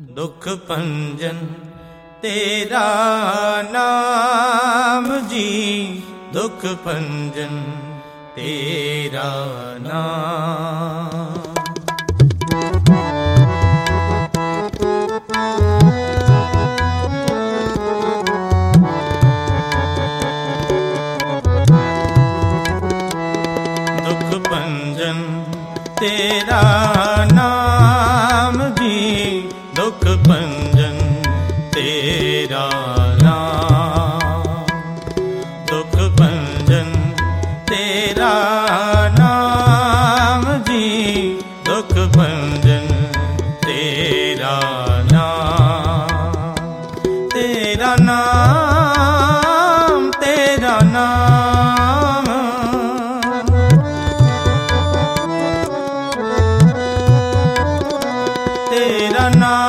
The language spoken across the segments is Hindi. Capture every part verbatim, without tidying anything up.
दुख भंजन तेरा नाम जी, दुख भंजन तेरा नाम। दुख भंजन तेरा नाम जी, दुख भंजन तेरा नाम। दुख भंजन तेरा नाम जी, दुख भंजन तेरा नाम। तेरा नाम तेरा नाम, तेरा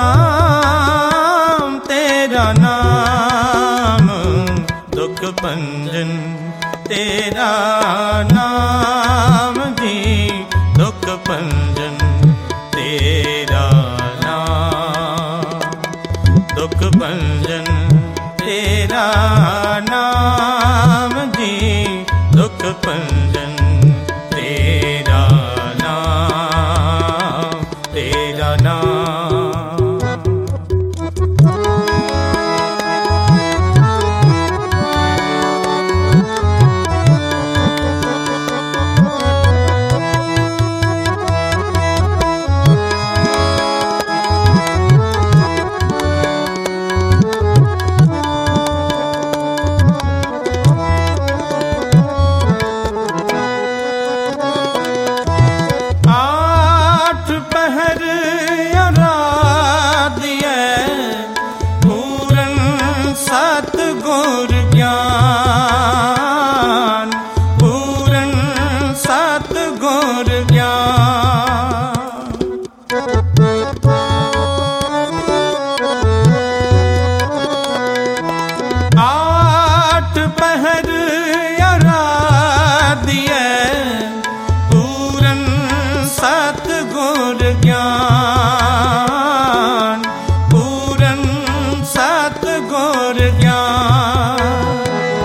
नाम तेरा नाम। दुख भंजन तेरा नाम जी, दुख भंजन तेरा नाम। दुख भंजन तेरा नाम जी, दुख भंजन तेरा नाम, तेरा नाम। सतगुर ज्ञान पूरन सतगुर ज्ञान। आठ पहर आराध्य पूरन सतगुर ज्ञान, पूरन सतगुर ज्ञान।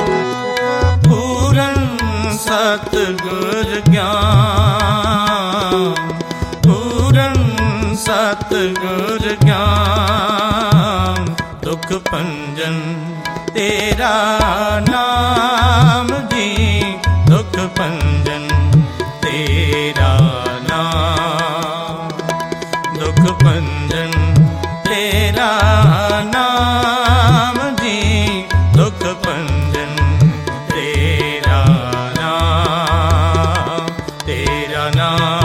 पूरन सतगुर ज्ञान, पूरन सतगुर ज्ञान। दुख भंजन तेरा नाम जी, दुख भंजन तेरा नाम। दुख भंजन तेरा नाम जी, दुख भंजन तेरा नाम, तेरा नाम।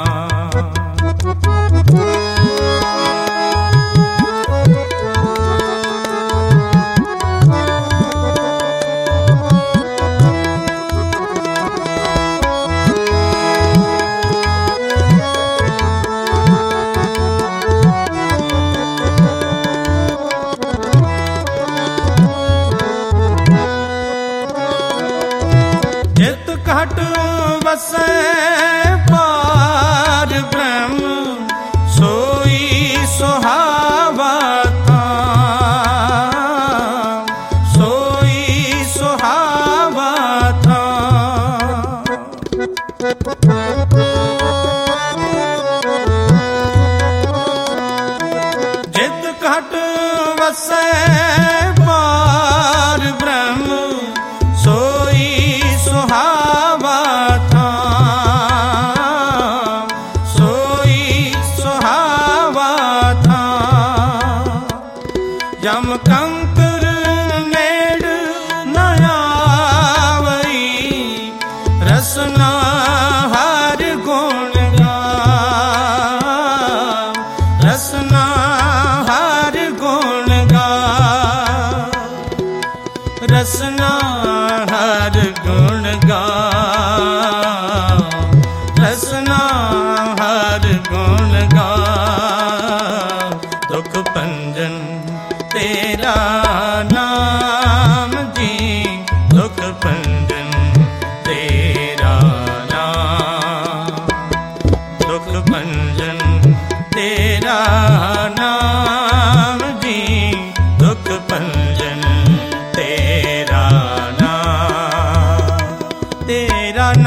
जित घट बसे पार ब्रह्म, सोई सुहावा धाम, सोई सुहावा धाम। जित घट बसे पार ब्रह्म, सोई सुहावा धाम, सोई सुहावा धाम। जम कंकर नेड़ न आवई, रसना हर गुण गान, रसना हर गुण गान। रसना हर गुण गान, रसना हर गुण गान। दुख भंजन तेरा नाम जी, दुख भंजन तेरा नाम।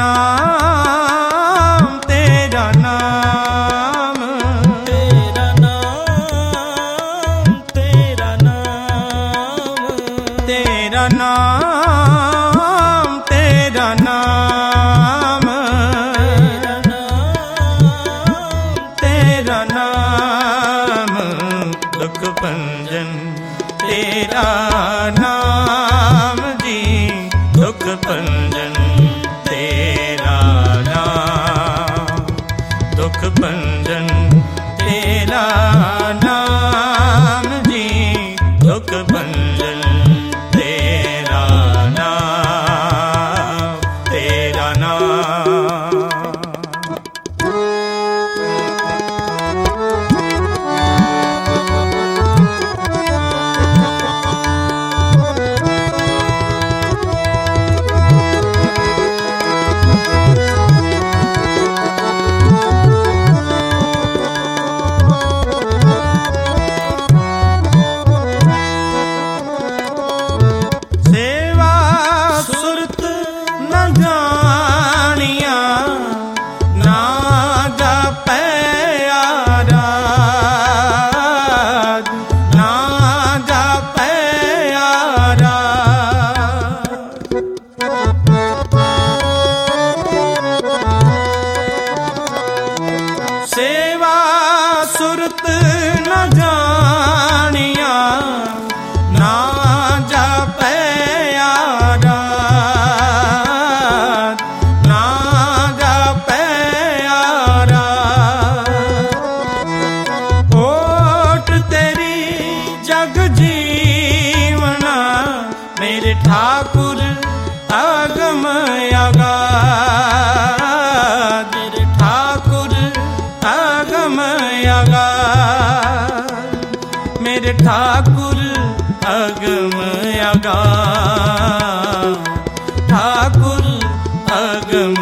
नाम तेरा नाम तेरा नाम तेरा नाम तेरा नाम तेरा नाम तेरा नाम दुख भंजन तेरा नाम जी दुख भंजन तेरा नाम दुख भंजन तेरा नाम जी दुख भंजन तेरा नाम तेरा नाम सेवा सुरत न जानिया ना जापै आराध ना जापै आराध ओट तेरी जग जीवना मेरे ठाकुर अगम अगाध मेरे ठाकुर अगम अगाध मेरे ठाकुर अगम अगाध ठाकुर अगम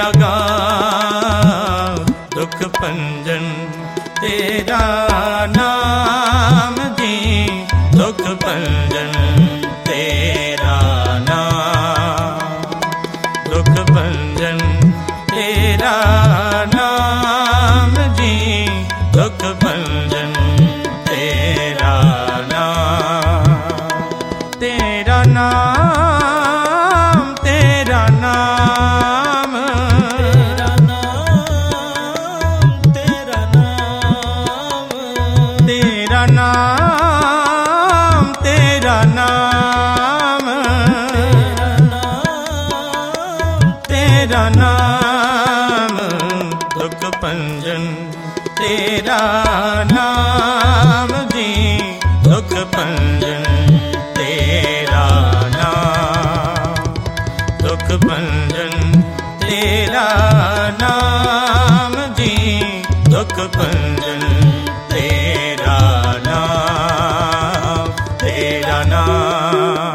अगाध दुख भंजन तेरा नाम जी दुख भंजन तेरा नाम दुख भंजन तेरा नाम जी दुख भंजन तेरा नाम तेरा नाम तेरा नाम तेरा नाम तेरा नाम तेरा नाम तेरा नाम तेरा नाम दुख भंजन तेरा नाम जी दुख भंजन तेरा नाम दुख भंजन तेरा नाम जी दुख भंजन तेरा नाम तेरा नाम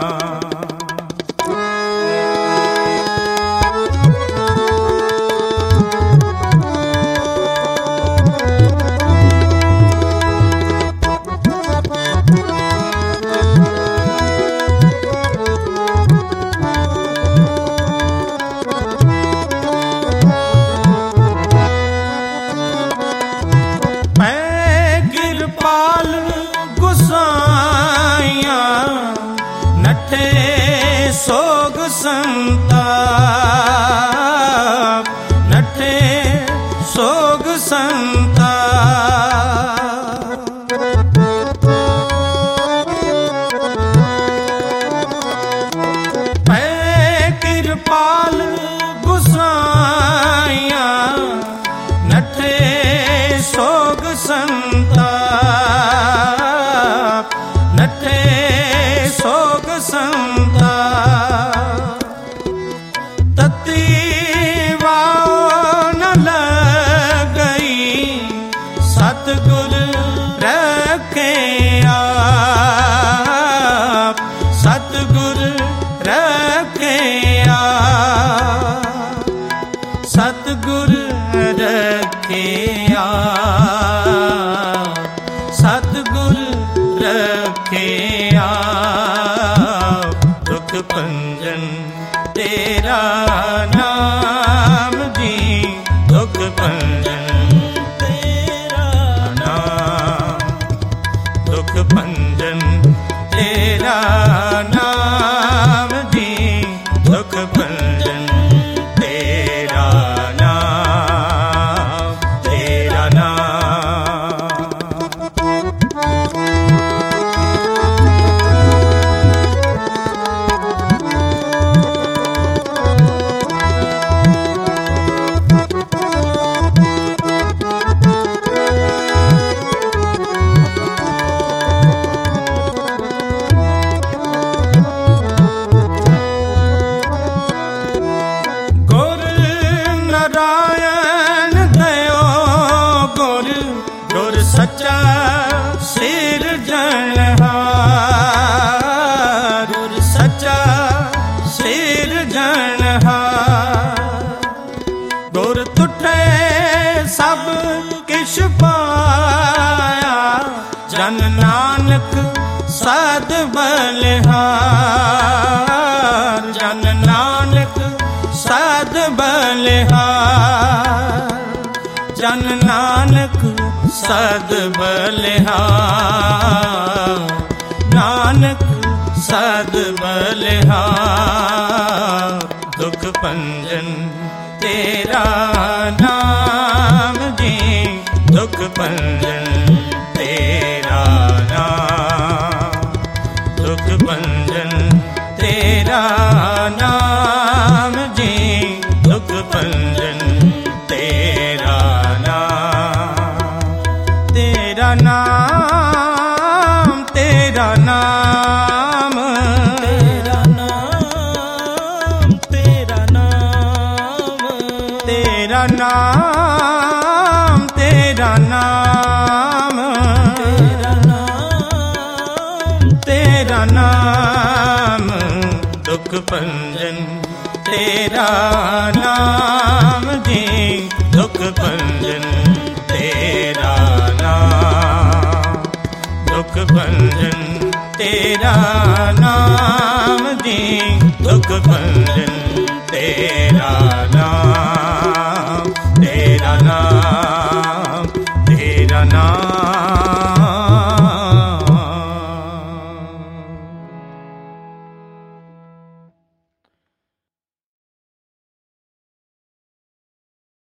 पाल गुसाइया नठे सोग संताप नठे सोग संताप पै कृपाल गुसाइया नठे सोग संताप नठे सोग संताप तती वाओ न लगई सतगुर रखे आप सतगुर रखे आप सतगुर रखे आप सतगुर रखे आप दुख भंजन तेरा नाम जी दुख भंजन तेरा नाम दुख भंजन तेरा नाम जी दुख भंजन तेरा नाम तेरा नाम। नारायण दयो गुर गुर सच्चा सिरजनहार गुर सच्चा सिरजनहार गुर तुठे सब किश पाया जन नानक सद बलिहार जन नानक सद बलिहार जन नानक सद बलिहार नानक सद बलिहार दुख भंजन तेरा नाम जी दुख भंजन तेरा नाम दुख भंजन तेरा नाम जी दुख भंजन तेरा नाम तेरा नाम तेरा नाम तेरा नाम तेरा नाम तेरा नाम तेरा नाम तेरा तेरा नाम नाम दुख भंजन तेरा नाम जी दुख भंजन तेरा नाम दुख भंजन तेरा नाम जी दुख भंजन तेरा